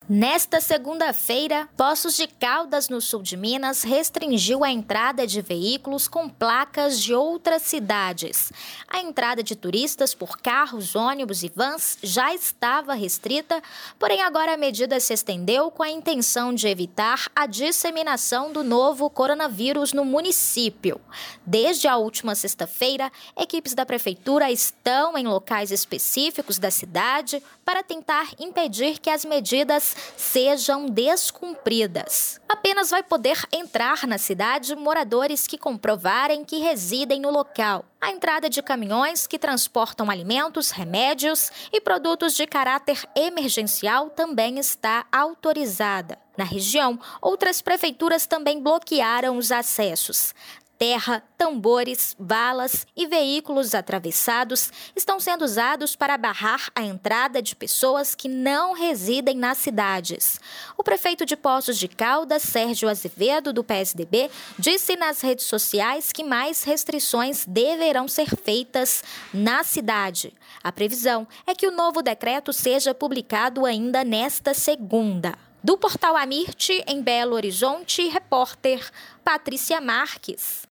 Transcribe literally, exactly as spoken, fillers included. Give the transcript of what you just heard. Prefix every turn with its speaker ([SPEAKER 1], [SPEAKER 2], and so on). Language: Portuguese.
[SPEAKER 1] Nesta segunda-feira, Poços de Caldas, no sul de Minas, restringiu a entrada de veículos com placas de outras cidades. A entrada de turistas por carros, ônibus e vans já estava restrita, porém agora a medida se estendeu com a intenção de evitar a disseminação do novo coronavírus no município. Desde a última sexta-feira, equipes da prefeitura estão em locais específicos da cidade para tentar impedir que as medidas sejam descumpridas. Apenas vai poder entrar na cidade moradores que comprovarem que residem no local. A entrada de caminhões que transportam alimentos, remédios e produtos de caráter emergencial também está autorizada. Na região, outras prefeituras também bloquearam os acessos. Terra, tambores, balas e veículos atravessados estão sendo usados para barrar a entrada de pessoas que não residem nas cidades. O prefeito de Poços de Caldas, Sérgio Azevedo, do P S D B, disse nas redes sociais que mais restrições deverão ser feitas na cidade. A previsão é que o novo decreto seja publicado ainda nesta segunda. Do portal Amirte, em Belo Horizonte, repórter Patrícia Marques.